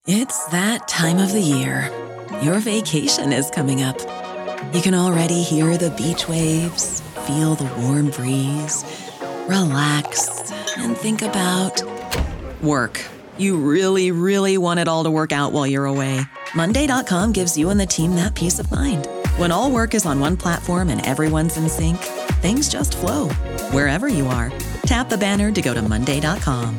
It's that time of the year. Your vacation is coming up. You can already hear the beach waves, feel the warm breeze, relax, and think about work. You really, really want it all to work out while you're away. Monday.com gives you and the team that peace of mind. When all work is on one platform and everyone's in sync, things just flow. Wherever you are, tap the banner to go to Monday.com.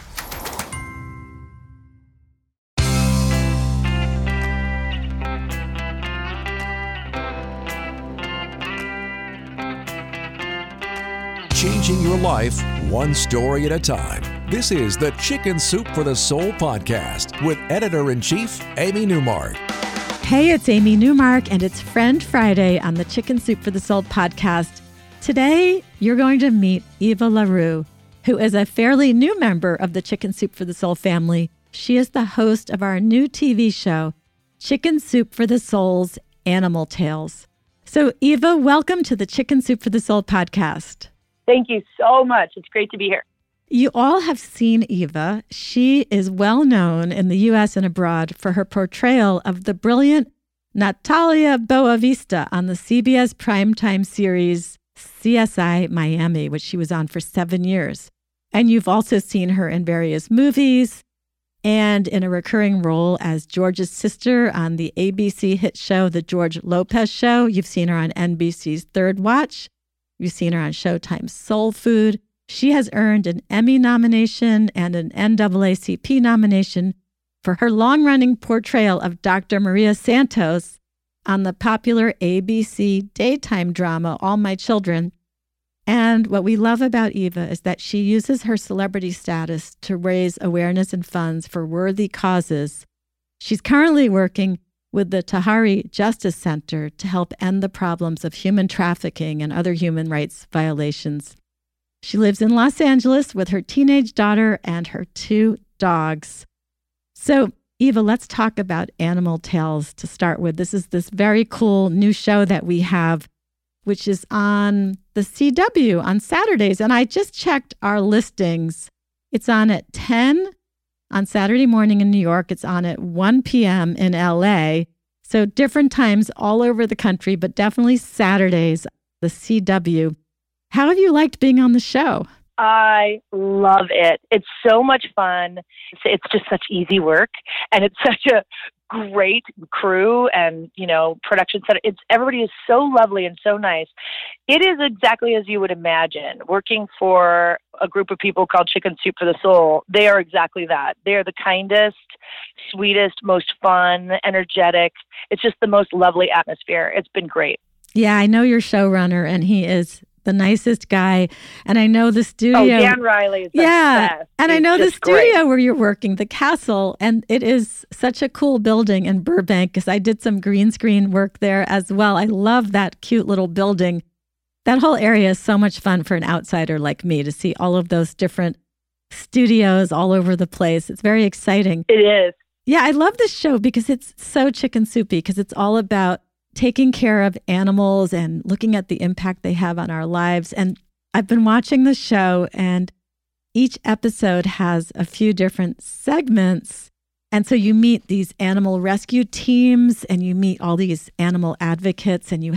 Changing your life one story at a time. This is the Chicken Soup for the Soul podcast with Editor-in-Chief Amy Newmark. Hey, it's Amy Newmark, and it's Friend Friday on the Chicken Soup for the Soul podcast. Today, you're going to meet Eva LaRue, who is a fairly new member of the Chicken Soup for the Soul family. She is the host of our new TV show, Chicken Soup for the Soul's Animal Tales. So, Eva, welcome to the Chicken Soup for the Soul podcast. Thank you so much. It's great to be here. You all have seen Eva. She is well known in the U.S. and abroad for her portrayal of the brilliant Natalia Boavista on the CBS primetime series CSI Miami, which she was on for 7 years. And you've also seen her in various movies and in a recurring role as George's sister on the ABC hit show, The George Lopez Show. You've seen her on NBC's Third Watch. You've seen her on Showtime's Soul Food. She has earned an Emmy nomination and an NAACP nomination for her long-running portrayal of Dr. Maria Santos on the popular ABC daytime drama All My Children. And what we love about Eva is that she uses her celebrity status to raise awareness and funds for worthy causes. She's currently working with the Tahari Justice Center to help end the problems of human trafficking and other human rights violations. She lives in Los Angeles with her teenage daughter and her 2 dogs. So, Eva, let's talk about Animal Tales to start with. This is this very cool new show that we have, which is on the CW on Saturdays. And I just checked our listings. It's on at 10 on Saturday morning in New York. It's on at 1 p.m. in LA. So different times all over the country, but definitely Saturdays, the CW. How have you liked being on the show? I love it. It's so much fun. It's just such easy work, and it's such a great crew and, production center. Everybody is so lovely and so nice. It is exactly as you would imagine. Working for a group of people called Chicken Soup for the Soul, they are exactly that. They are the kindest, sweetest, most fun, energetic. It's just the most lovely atmosphere. It's been great. Yeah, I know your showrunner, and he is the nicest guy. And I know the studio. Oh, Dan Riley is the best. And I know the studio where you're working, the Castle, and it is such a cool building in Burbank because I did some green screen work there as well. I love that cute little building. That whole area is so much fun for an outsider like me to see all of those different studios all over the place. It's very exciting. It is. Yeah, I love this show because it's so chicken soupy because it's all about taking care of animals and looking at the impact they have on our lives. And I've been watching the show, and each episode has a few different segments. And so you meet these animal rescue teams, and you meet all these animal advocates, and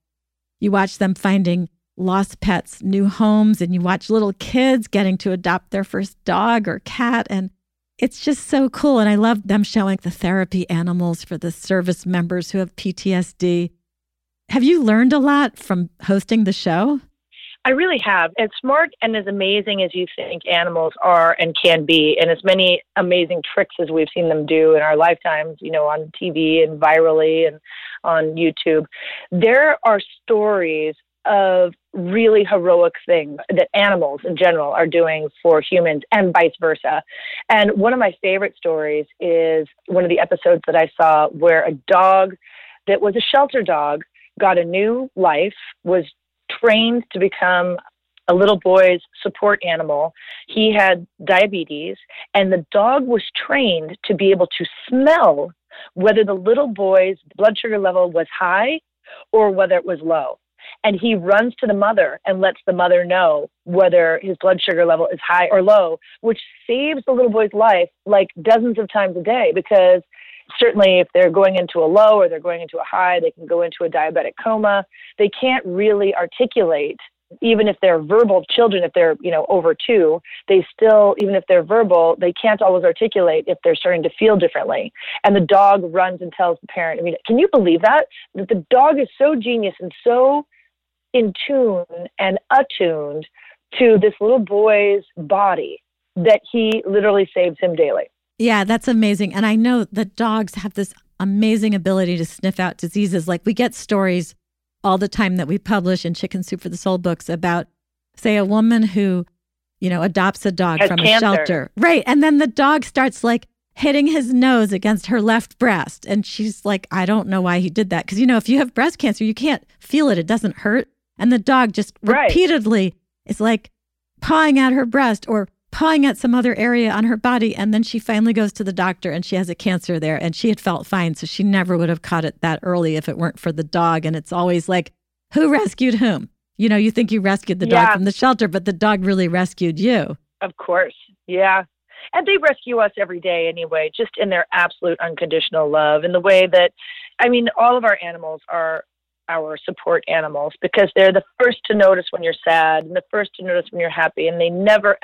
you watch them finding lost pets, new homes, and you watch little kids getting to adopt their first dog or cat. And it's just so cool. And I love them showing the therapy animals for the service members who have PTSD. Have you learned a lot from hosting the show? I really have. As smart and as amazing as you think animals are and can be, and as many amazing tricks as we've seen them do in our lifetimes, on TV and virally and on YouTube, there are stories of really heroic things that animals in general are doing for humans and vice versa. And one of my favorite stories is one of the episodes that I saw where a dog that was a shelter dog got a new life, was trained to become a little boy's support animal. He had diabetes, and the dog was trained to be able to smell whether the little boy's blood sugar level was high or whether it was low. And he runs to the mother and lets the mother know whether his blood sugar level is high or low, which saves the little boy's life like dozens of times a day, because certainly if they're going into a low or they're going into a high, they can go into a diabetic coma. They can't really articulate, even if they're verbal children, if they're, over 2, they still, even if they're verbal, they can't always articulate if they're starting to feel differently. And the dog runs and tells the parent. I mean, can you believe that? That the dog is so genius and so in tune and attuned to this little boy's body that he literally saves him daily. Yeah, that's amazing. And I know that dogs have this amazing ability to sniff out diseases. Like, we get stories all the time that we publish in Chicken Soup for the Soul books about, say, a woman who, adopts a dog from a shelter. Right. And then the dog starts like hitting his nose against her left breast. And she's like, I don't know why he did that. Because, if you have breast cancer, you can't feel it. It doesn't hurt. And the dog just repeatedly is like pawing at her breast or pawing at some other area on her body. And then she finally goes to the doctor and she has a cancer there, and she had felt fine. So she never would have caught it that early if it weren't for the dog. And it's always like, who rescued whom? You think you rescued the dog from the shelter, but the dog really rescued you. Of course. Yeah. And they rescue us every day anyway, just in their absolute unconditional love, in the way that, all of our animals are our support animals, because they're the first to notice when you're sad and the first to notice when you're happy. And they never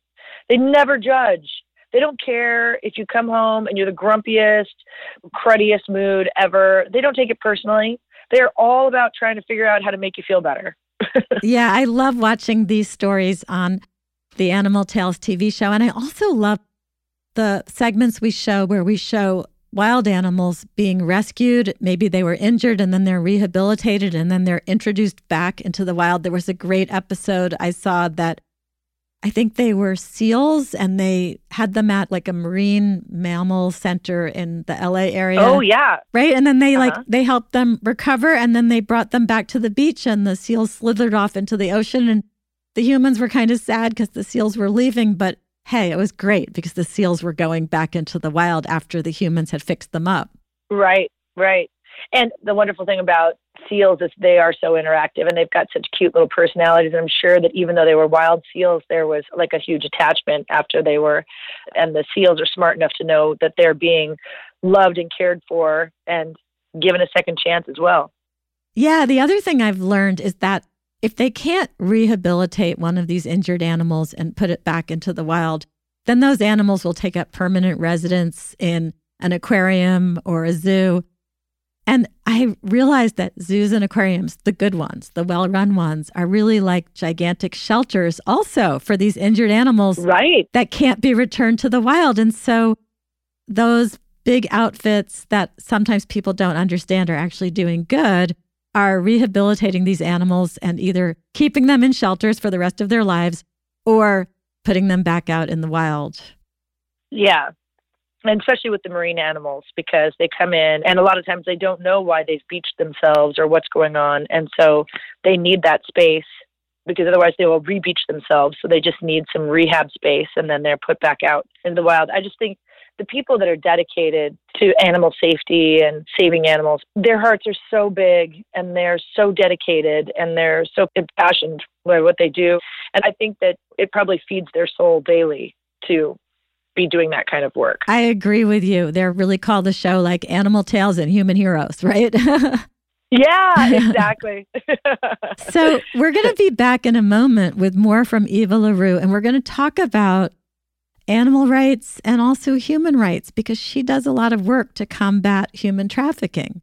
judge. They don't care if you come home and you're the grumpiest, cruddiest mood ever. They don't take it personally. They're all about trying to figure out how to make you feel better. Yeah, I love watching these stories on the Animal Tales TV show. And I also love the segments we show where we show wild animals being rescued. Maybe they were injured and then they're rehabilitated and then they're introduced back into the wild. There was a great episode I saw that I think they were seals, and they had them at like a marine mammal center in the LA area. Oh, yeah. Right. And then they helped them recover, and then they brought them back to the beach, and the seals slithered off into the ocean. And the humans were kind of sad because the seals were leaving. But hey, it was great because the seals were going back into the wild after the humans had fixed them up. Right. And the wonderful thing about seals is they are so interactive, and they've got such cute little personalities. And I'm sure that even though they were wild seals, there was like a huge attachment after they were, and the seals are smart enough to know that they're being loved and cared for and given a second chance as well. Yeah. The other thing I've learned is that if they can't rehabilitate one of these injured animals and put it back into the wild, then those animals will take up permanent residence in an aquarium or a zoo. And I realized that zoos and aquariums, the good ones, the well-run ones, are really like gigantic shelters also for these injured animals that can't be returned to the wild. And so those big outfits that sometimes people don't understand are actually doing good are rehabilitating these animals and either keeping them in shelters for the rest of their lives or putting them back out in the wild. Yeah. And especially with the marine animals, because they come in and a lot of times they don't know why they've beached themselves or what's going on. And so they need that space, because otherwise they will re-beach themselves. So they just need some rehab space, and then they're put back out in the wild. I just think the people that are dedicated to animal safety and saving animals, their hearts are so big and they're so dedicated and they're so impassioned by what they do. And I think that it probably feeds their soul daily to be doing that kind of work. I agree with you. They're really called the show like Animal Tales and Human Heroes, right? Yeah, exactly. So we're going to be back in a moment with more from Eva LaRue, and we're going to talk about animal rights and also human rights, because she does a lot of work to combat human trafficking.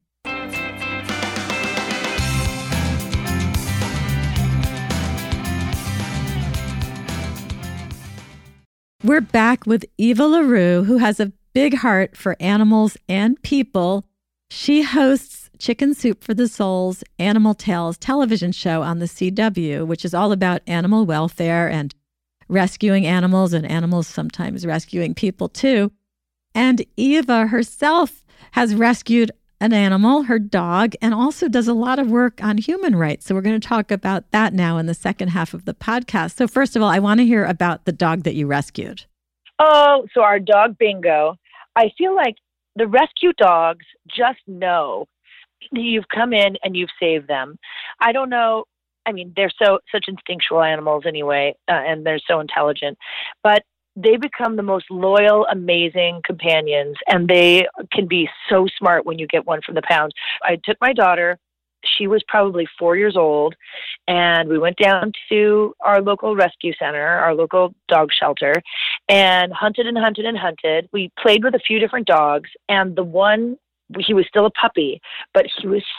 We're back with Eva LaRue, who has a big heart for animals and people. She hosts Chicken Soup for the Soul's Animal Tales television show on the CW, which is all about animal welfare and rescuing animals, and animals sometimes rescuing people too. And Eva herself has rescued an animal, her dog, and also does a lot of work on human rights. So we're going to talk about that now in the second half of the podcast. So first of all, I want to hear about the dog that you rescued. Oh, so our dog Bingo. I feel like the rescue dogs just know you've come in and you've saved them. I don't know. I mean, they're such instinctual animals anyway, and they're so intelligent, but they become the most loyal, amazing companions, and they can be so smart when you get one from the pound. I took my daughter. She was probably 4 years old, and we went down to our local rescue center, our local dog shelter, and hunted and hunted and hunted. We played with a few different dogs, and the one, he was still a puppy, but he was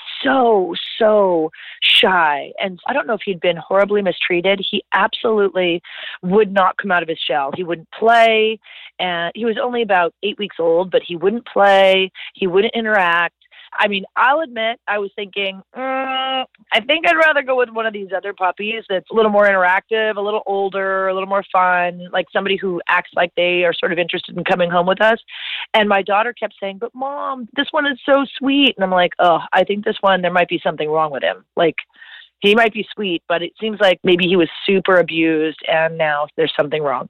so shy. And I don't know if he'd been horribly mistreated. He absolutely would not come out of his shell. He wouldn't play, and he was only about 8 weeks old, but he wouldn't play. He wouldn't interact. I mean, I'll admit, I was thinking, I think I'd rather go with one of these other puppies that's a little more interactive, a little older, a little more fun, like somebody who acts like they are sort of interested in coming home with us. And my daughter kept saying, but Mom, this one is so sweet. And I'm like, oh, I think this one, there might be something wrong with him. Like, he might be sweet, but it seems like maybe he was super abused and now there's something wrong.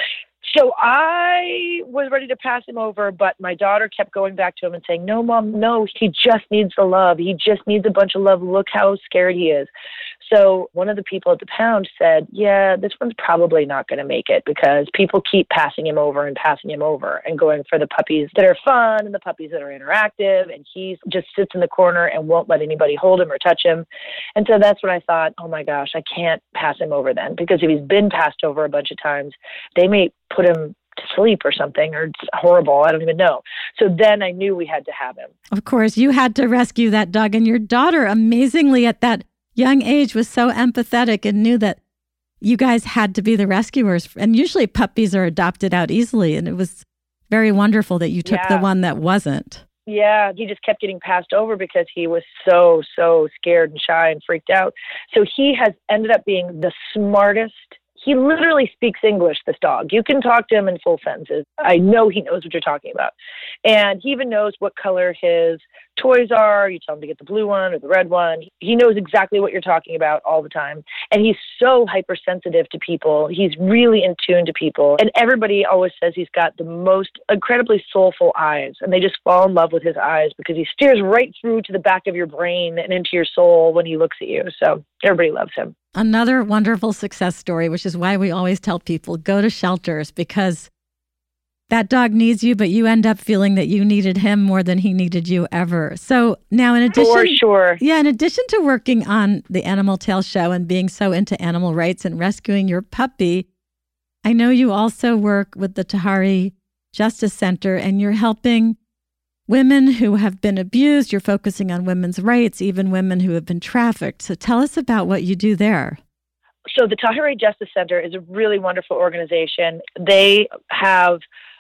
So I was ready to pass him over, but my daughter kept going back to him and saying, no, Mom, no, he just needs the love. He just needs a bunch of love. Look how scared he is. So one of the people at the pound said, yeah, this one's probably not going to make it because people keep passing him over and going for the puppies that are fun and the puppies that are interactive. And he just sits in the corner and won't let anybody hold him or touch him. And so that's when I thought, oh my gosh, I can't pass him over then, because if he's been passed over a bunch of times, they may put him to sleep or something, or it's horrible. I don't even know. So then I knew we had to have him. Of course, you had to rescue that dog, and your daughter, amazingly at that young age, was so empathetic and knew that you guys had to be the rescuers. And usually puppies are adopted out easily, and it was very wonderful that you took the one that wasn't. Yeah, he just kept getting passed over because he was so scared and shy and freaked out. So he has ended up being the smartest. He literally speaks English, this dog. You can talk to him in full sentences. I know he knows what you're talking about. And he even knows what color his toys are. You tell him to get the blue one or the red one. He knows exactly what you're talking about all the time. And he's so hypersensitive to people. He's really in tune to people. And everybody always says he's got the most incredibly soulful eyes. And they just fall in love with his eyes because he stares right through to the back of your brain and into your soul when he looks at you. So everybody loves him. Another wonderful success story, which is why we always tell people, go to shelters, because that dog needs you, but you end up feeling that you needed him more than he needed you ever. So now in addition, for sure. Yeah, in addition to working on the Animal Tale show and being so into animal rights and rescuing your puppy, I know you also work with the Tahari Justice Center, and you're helping women who have been abused. You're focusing on women's rights, even women who have been trafficked. So tell us about what you do there. So the Tahari Justice Center is a really wonderful organization. They have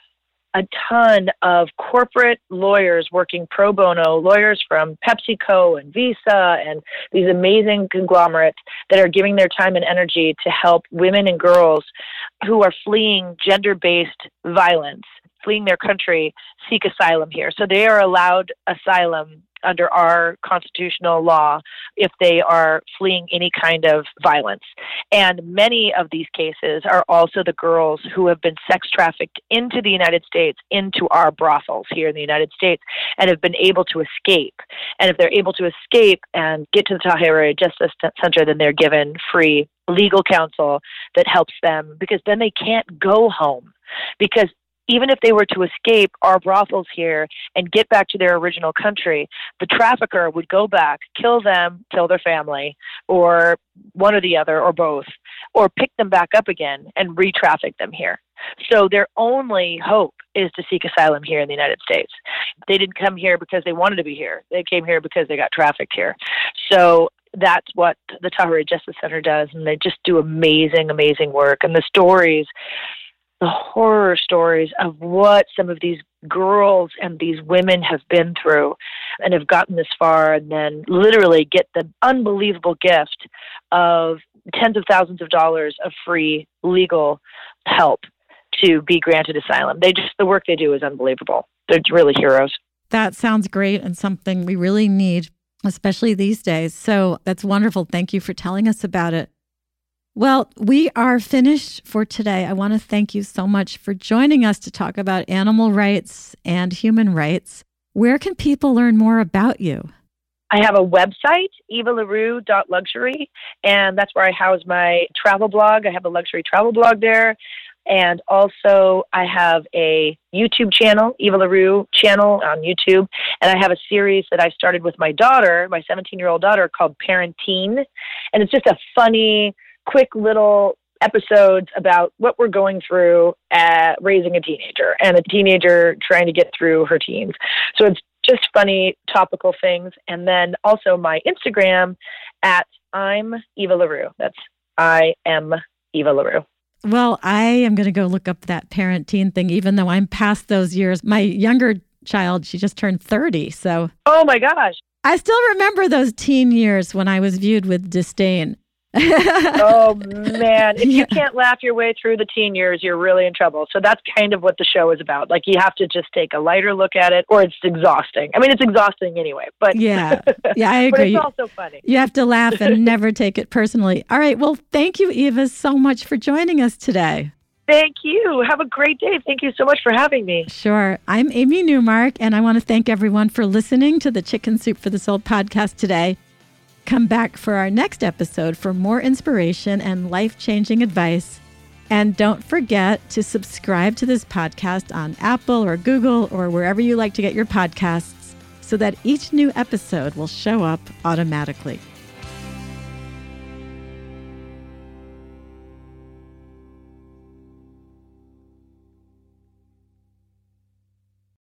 a ton of corporate lawyers working pro bono, lawyers from PepsiCo and Visa and these amazing conglomerates that are giving their time and energy to help women and girls who are fleeing gender-based violence, fleeing their country, seek asylum here. So they are allowed asylum under our constitutional law if they are fleeing any kind of violence. And many of these cases are also the girls who have been sex trafficked into the United States, into our brothels here in the United States, and have been able to escape. And if they're able to escape and get to the Tahari Justice Center, then they're given free legal counsel that helps them, because then they can't go home. Because even if they were to escape our brothels here and get back to their original country, the trafficker would go back, kill them, kill their family, or one or the other, or both, or pick them back up again and re-traffic them here. So their only hope is to seek asylum here in the United States. They didn't come here because they wanted to be here. They came here because they got trafficked here. So that's what the Tahari Justice Center does, and they just do amazing, amazing work. And the stories, the horror stories of what some of these girls and these women have been through and have gotten this far, and then literally get the unbelievable gift of tens of thousands of dollars of free legal help to be granted asylum. The work they do is unbelievable. They're really heroes. That sounds great, and something we really need, especially these days. So that's wonderful. Thank you for telling us about it. Well, we are finished for today. I want to thank you so much for joining us to talk about animal rights and human rights. Where can people learn more about you? I have a website, evalarue.luxury, and that's where I house my travel blog. I have a luxury travel blog there. And also I have a YouTube channel, Eva LaRue channel on YouTube. And I have a series that I started with my daughter, my 17-year-old daughter, called Parentine. And it's just a funny, quick little episodes about what we're going through at raising a teenager and a teenager trying to get through her teens. So it's just funny, topical things. And then also my Instagram at I'm Eva LaRue. That's I am Eva LaRue. Well, I am going to go look up that Parentine thing, even though I'm past those years. My younger child, she just turned 30. So, oh my gosh. I still remember those teen years when I was viewed with disdain. Oh, man. If you can't laugh your way through the teen years, you're really in trouble. So that's kind of what the show is about. Like, you have to just take a lighter look at it, or it's exhausting. I mean, it's exhausting anyway, but yeah, I agree. But it's also funny. You have to laugh and never take it personally. All right. Well, thank you, Eva, so much for joining us today. Thank you. Have a great day. Thank you so much for having me. Sure. I'm Amy Newmark, and I want to thank everyone for listening to the Chicken Soup for the Soul podcast today. Come back for our next episode for more inspiration and life-changing advice. And don't forget to subscribe to this podcast on Apple or Google or wherever you like to get your podcasts so that each new episode will show up automatically.